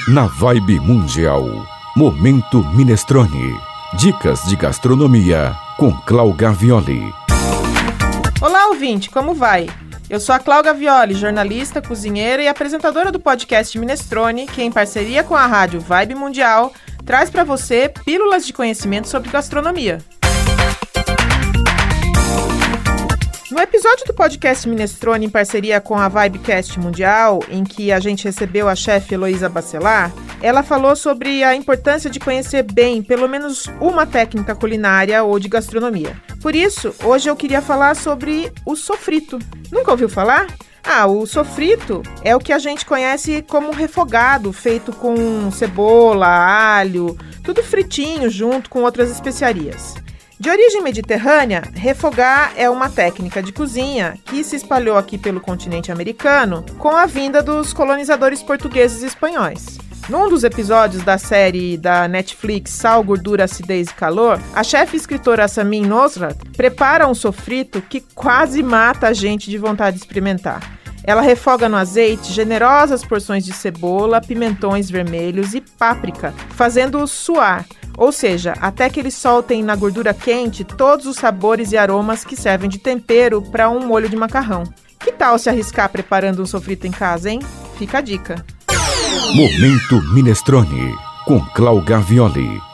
Na Vibe Mundial, Momento Minestrone. Dicas de gastronomia com Clau Gavioli. Olá, ouvinte, como vai? Eu sou a Clau Gavioli, jornalista, cozinheira e apresentadora do podcast Minestrone, que em parceria com a rádio Vibe Mundial traz para você pílulas de conhecimento sobre gastronomia. No episódio do podcast Minestrone, em parceria com a Vibecast Mundial, em que a gente recebeu a chefe Heloísa Bacelar, ela falou sobre a importância de conhecer bem pelo menos uma técnica culinária ou de gastronomia. Por isso, hoje eu queria falar sobre o sofrito. Nunca ouviu falar? O sofrito é o que a gente conhece como refogado, feito com cebola, alho, tudo fritinho junto com outras especiarias. De origem mediterrânea, refogar é uma técnica de cozinha que se espalhou aqui pelo continente americano com a vinda dos colonizadores portugueses e espanhóis. Num dos episódios da série da Netflix Sal, Gordura, Acidez e Calor, a chefe escritora Samin Nosrat prepara um sofrito que quase mata a gente de vontade de experimentar. Ela refoga no azeite generosas porções de cebola, pimentões vermelhos e páprica, fazendo-os suar, ou seja, até que eles soltem na gordura quente todos os sabores e aromas que servem de tempero para um molho de macarrão. Que tal se arriscar preparando um sofrito em casa, hein? Fica a dica. Momento Minestrone com Clau Gavioli.